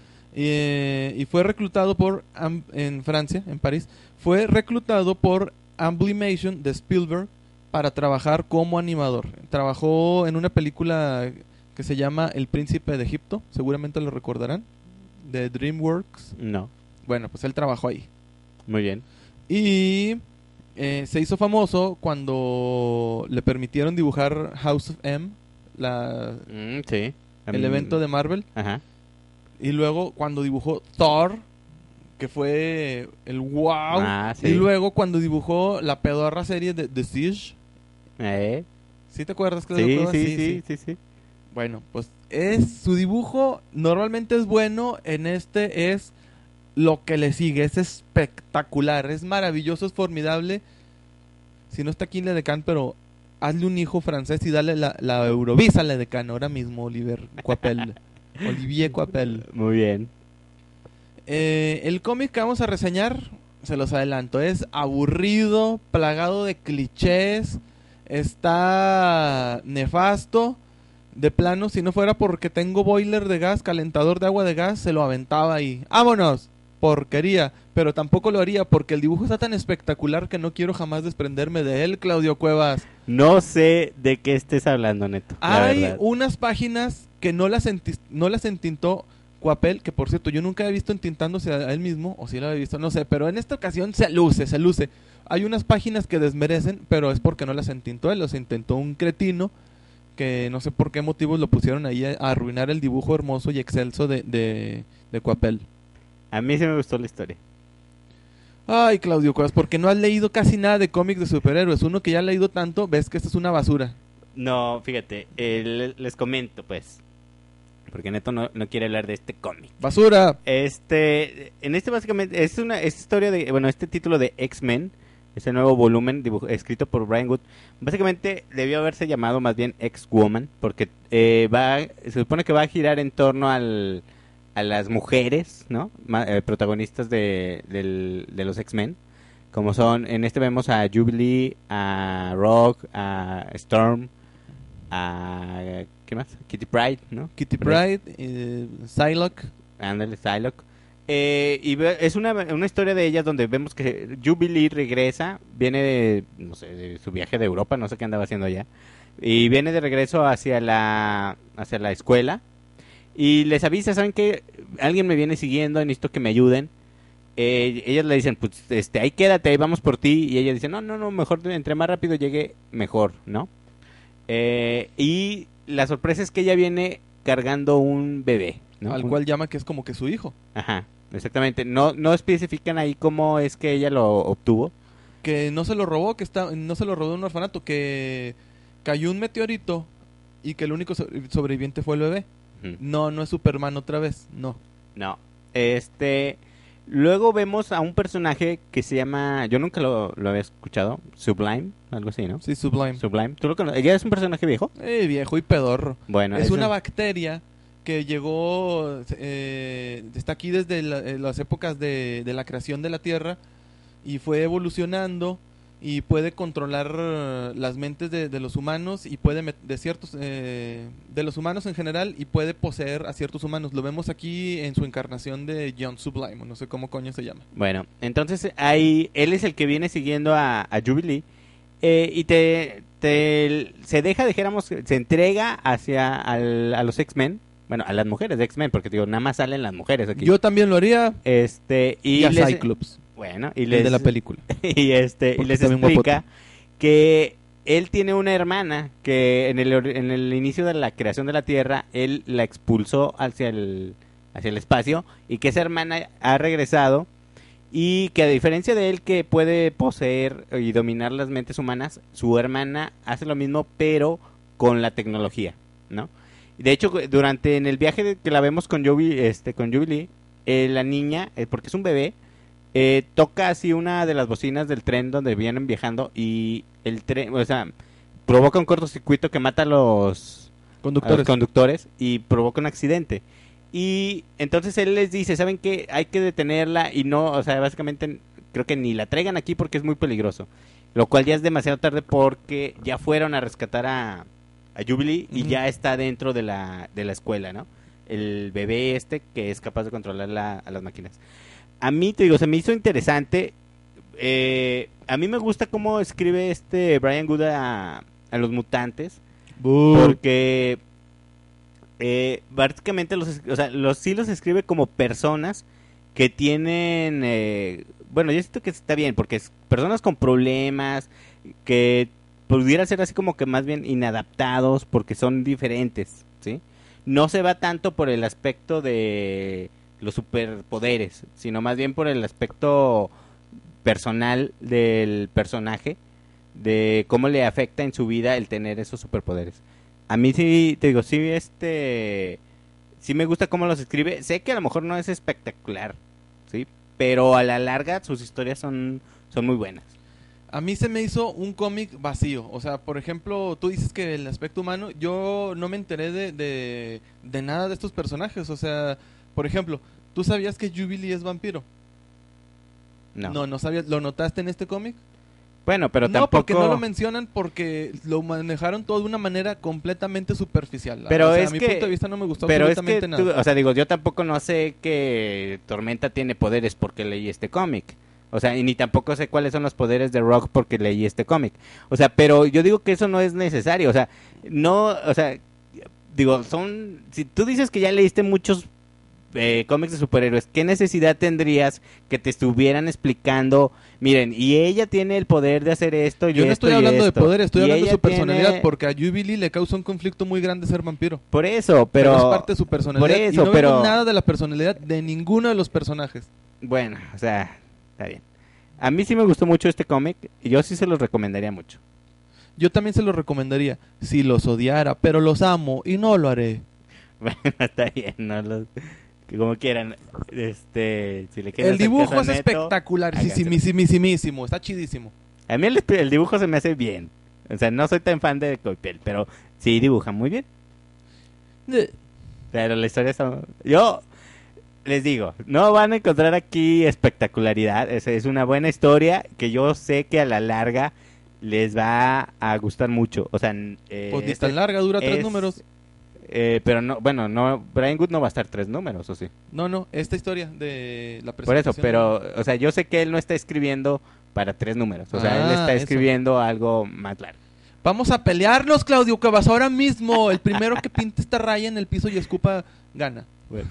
eh, y fue reclutado por, Am- en Francia, en París, fue reclutado por Amblimation de Spielberg para trabajar como animador. Trabajó en una película que se llama El Príncipe de Egipto, seguramente lo recordarán, de DreamWorks. No. Bueno, pues él trabajó ahí. Muy bien. Y eh, se hizo famoso cuando le permitieron dibujar House of M, la, Mm, sí. el Mm, evento de Marvel. Ajá. Y luego cuando dibujó Thor, que fue el wow. Ah, sí. Y luego cuando dibujó la pedorra serie de The Siege. Eh. ¿Sí te acuerdas que Sí, lo sí, pruebas? sí, sí, sí, sí. Bueno, pues es su dibujo normalmente es bueno, en este es lo que le sigue, es espectacular, es maravilloso, es formidable. Si no está aquí Ledecán, pero hazle un hijo francés y dale la, la Eurovisa a Ledecán ahora mismo, Oliver Coipel. Olivier Coipel. Muy bien. Eh, el cómic que vamos a reseñar, se los adelanto, es aburrido, plagado de clichés, está nefasto. De plano, si no fuera porque tengo boiler de gas, calentador de agua de gas, se lo aventaba ahí. ¡Vámonos! Porquería. Pero tampoco lo haría porque el dibujo está tan espectacular que no quiero jamás desprenderme de él, Claudio Cuevas. No sé de qué estés hablando, Neto. la Hay verdad. unas páginas que no las, enti- no las entintó Coapel, que por cierto yo nunca he visto entintándose a, a él mismo, o si lo he visto, no sé, pero en esta ocasión se luce, se luce. Hay unas páginas que desmerecen, pero es porque no las entintó él, los intentó un cretino que no sé por qué motivos lo pusieron ahí a, a arruinar el dibujo hermoso y excelso de, de, de Coapel. A mí sí me gustó la historia. Ay, Claudio Cuevas, porque no has leído casi nada de cómics de superhéroes. Uno que ya ha leído tanto, ves que esta es una basura. No, fíjate, eh, le- les comento, pues. Porque Neto no, no quiere hablar de este cómic. ¡Basura! Este, en este básicamente es una es historia de, bueno, este título de X-Men, este nuevo volumen dibujo- escrito por Brian Wood, básicamente debió haberse llamado más bien X-Woman, porque eh, va, se supone que va a girar en torno al, a las mujeres, ¿no? Ma- eh, protagonistas de, del- de los X-Men, como son, en este vemos a Jubilee, a Rogue, a Storm, a, ¿qué más? Kitty Pryde, ¿no? Kitty Pryde, eh, Psylocke. Ándale, Psylocke. Eh, y ve- es una, una historia de ellas donde vemos que Jubilee regresa, viene de, no sé, de su viaje de Europa, no sé qué andaba haciendo allá, y viene de regreso hacia la, hacia la escuela, y les avisa, ¿saben qué? Alguien me viene siguiendo, necesito que me ayuden. Eh, ellas le dicen, pues, este, ahí quédate, ahí vamos por ti, y ella dice, no, no, no, mejor, entre más rápido llegue, mejor, ¿no? Eh, y la sorpresa es que ella viene cargando un bebé, ¿no? Al Un- cual llama que es como que su hijo. Ajá, exactamente. No, no especifican ahí cómo es que ella lo obtuvo. Que no se lo robó, que está, no se lo robó de un orfanato, que cayó un meteorito y que el único so- sobreviviente fue el bebé. Ujú. No, no es Superman otra vez, no. No. Este. Luego vemos a un personaje que se llama. Yo nunca lo, lo había escuchado. Sublime, algo así, ¿no? Sí, Sublime. Sublime. ¿Tú lo conoces? ¿Ya es un personaje viejo? Eh, viejo y pedorro. Bueno, es eso- una bacteria que llegó, eh, está aquí desde la- eh, las épocas de, de la creación de la Tierra y fue evolucionando y puede controlar eh, las mentes de, de los humanos y puede met- de ciertos eh, de los humanos en general y puede poseer a ciertos humanos. Lo vemos aquí en su encarnación de John Sublime, o no sé cómo coño se llama. Bueno, entonces ahí él es el que viene siguiendo a, a Jubilee eh, y te, te se deja, dijéramos, se entrega hacia al- a los X-Men, bueno, a las mujeres de X-Men, porque digo, nada más salen las mujeres aquí. Yo también lo haría este y, y a les, Cyclops, bueno, y el les de la película. y este y Porque les está bien explica que él tiene una hermana que en el ori- en el inicio de la creación de la Tierra él la expulsó hacia el hacia el espacio y que esa hermana ha regresado y que a diferencia de él que puede poseer y dominar las mentes humanas, su hermana hace lo mismo pero con la tecnología, ¿no? De hecho, durante en el viaje de- que la vemos con Jubilee, este con Jubilee, eh, la niña, eh, porque es un bebé, eh, toca así una de las bocinas del tren donde vienen viajando y el tren, o sea, provoca un cortocircuito que mata a los, a los Conductores. conductores y provoca un accidente. Y entonces él les dice, ¿saben qué? Hay que detenerla y no, o sea, básicamente creo que ni la traigan aquí porque es muy peligroso. Lo cual ya es demasiado tarde porque ya fueron a rescatar a, a Jubilee y Ujú. ya está dentro de la, de la escuela, ¿no? El bebé este que es capaz de controlar la, a las máquinas. A mí, te digo, se me hizo interesante. Eh, a mí me gusta cómo escribe este Brian Wood a, a los mutantes. Porque eh, básicamente los, o sea, los sí los escribe como personas que tienen, eh, bueno, yo siento que está bien, porque es personas con problemas, que pudiera ser así como que más bien inadaptados, porque son diferentes, ¿sí? No se va tanto por el aspecto de los superpoderes, sino más bien por el aspecto personal del personaje, de cómo le afecta en su vida el tener esos superpoderes. A mí sí, te digo, sí, este, sí me gusta cómo los escribe. Sé que a lo mejor no es espectacular, ¿sí? Pero a la larga sus historias son, son muy buenas. A mí se me hizo un cómic vacío. O sea, por ejemplo, tú dices que el aspecto humano, yo no me enteré de, de, de nada de estos personajes. O sea, por ejemplo, ¿tú sabías que Jubilee es vampiro? No. No, no sabías. ¿Lo notaste en este cómic? Bueno, pero no, tampoco... porque no lo mencionan porque lo manejaron todo de una manera completamente superficial. Pero o sea, es a mi que, punto de vista no me gustó pero es absolutamente que tú- nada. o sea, digo, yo tampoco no sé que Tormenta tiene poderes porque leí este cómic. O sea, y ni tampoco sé cuáles son los poderes de Rock porque leí este cómic. O sea, pero yo digo que eso no es necesario. O sea, no, o sea, digo, son... Si tú dices que ya leíste muchos eh, cómics de superhéroes, ¿qué necesidad tendrías que te estuvieran explicando? Miren, y ella tiene el poder de hacer esto y Yo no esto estoy y hablando de esto. poder, estoy Y hablando de ella su personalidad, tiene- porque a Jubilee le causa un conflicto muy grande ser vampiro. Por eso, Pero, pero... es parte de su personalidad. Por y eso, no pero... vemos nada de la personalidad de ninguno de los personajes. Bueno, o sea, está bien. A mí sí me gustó mucho este cómic y yo sí se los recomendaría mucho. Yo también se los recomendaría, si los odiara, pero los amo y no lo haré. Bueno, está bien, no los... que como quieran. Este, si le quieren El hacer dibujo caso a es Neto, espectacular, sí, sí, háganselo. mi- sí, mi- sí, mísimo, está chidísimo. A mí el, el dibujo se me hace bien. O sea, no soy tan fan de Coipel, pero sí dibuja muy bien. Pero la historia está... Yo les digo, no van a encontrar aquí espectacularidad. Es, es una buena historia que yo sé que a la larga les va a gustar mucho. O sea, eh, Pues ni este tan larga, dura tres es- números. eh, pero no, bueno, no, Brian Wood no va a estar tres números, ¿o sí? No, no, esta historia de la Por eso, presentación. pero, o sea, yo sé que él no está escribiendo para tres números. O sea, él Ah, está eso. escribiendo algo más largo. Vamos a pelearnos, Claudio Cuevas, ahora mismo. El primero que pinte esta raya en el piso y escupa, gana. Bueno,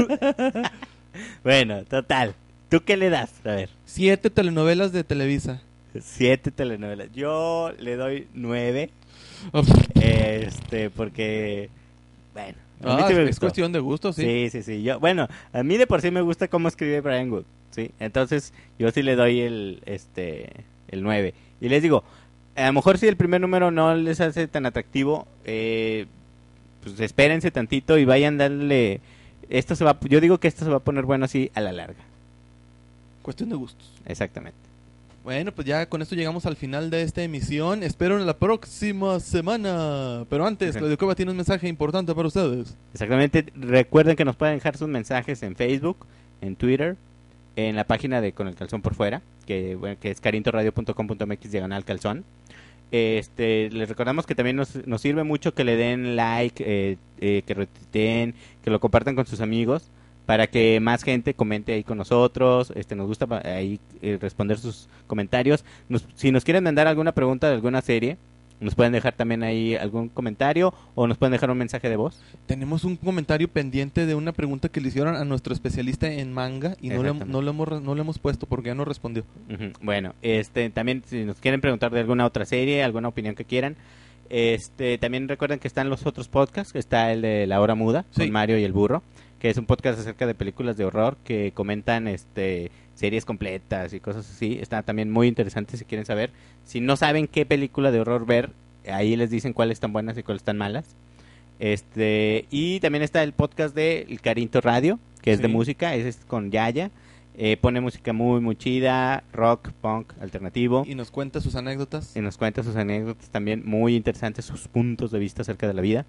bueno, total. ¿Tú qué le das? A ver, Siete telenovelas de Televisa. siete telenovelas. Yo le doy nueve. Este, porque, bueno, a mí Ah, sí me es gustó. cuestión de gusto, sí. Sí, sí, sí. Yo, bueno, a mí de por sí me gusta cómo escribe Brian Wood, ¿sí? Entonces, yo sí le doy el, este, el nueve. Y les digo, a lo mejor si el primer número no les hace tan atractivo, eh, pues espérense tantito y vayan darle... Esto se va, yo digo que esto se va a poner bueno así a la larga. Cuestión de gustos. Exactamente. Bueno, pues ya con esto llegamos al final de esta emisión. Espero en la próxima semana. Pero antes, Ajá. Claudio Cueva tiene un mensaje importante para ustedes. Exactamente. Recuerden que nos pueden dejar sus mensajes en Facebook, en Twitter, en la página de Con el Calzón por Fuera, que, bueno, que es carintoradio punto com punto mx diagonal calzón. Este, les recordamos que también nos, nos sirve mucho que le den like, eh, eh, que retuiteen, que lo compartan con sus amigos, para que más gente comente ahí con nosotros. Este, nos gusta pa- ahí eh, responder sus comentarios. Nos- si nos quieren mandar alguna pregunta de alguna serie, nos pueden dejar también ahí algún comentario o nos pueden dejar un mensaje de voz. Tenemos un comentario pendiente de una pregunta que le hicieron a nuestro especialista en manga y no le, Exactamente. no, le hemos, re- no le hemos puesto porque ya no respondió. Ujú. Bueno, este, también si nos quieren preguntar de alguna otra serie, alguna opinión que quieran, este, también recuerden que están los otros podcasts, que está el de La Hora Muda, Sí. con Mario y el Burro, que es un podcast acerca de películas de horror que comentan, este, series completas y cosas así. Está también muy interesante si quieren saber. Si no saben qué película de horror ver, ahí les dicen cuáles están buenas y cuáles están malas. Este, y también está el podcast de El Carinto Radio, que es de Sí. música, ese es con Yaya. Eh, pone música muy, muy chida, rock, punk, alternativo. Y nos cuenta sus anécdotas. Y nos cuenta sus anécdotas también muy interesantes, sus puntos de vista acerca de la vida.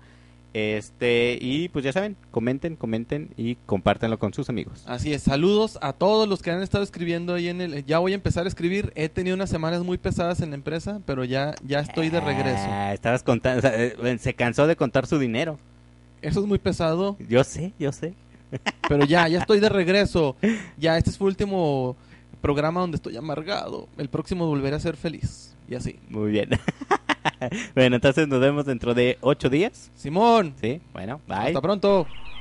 Este, y pues ya saben, comenten, comenten y compártanlo con sus amigos. Así es, saludos a todos los que han estado escribiendo ahí en el... Ya voy a empezar a escribir, he tenido unas semanas muy pesadas en la empresa, pero ya, ya estoy de regreso. Ah, estabas contando, o sea, eh, se cansó de contar su dinero. Eso es muy pesado, Yo sé, yo sé. pero ya, ya estoy de regreso. Ya, este es el último programa donde estoy amargado. El próximo volveré a ser feliz. Y así. Muy bien. Bueno, entonces nos vemos dentro de ocho días. Simón, Sí, bueno, bye. hasta pronto.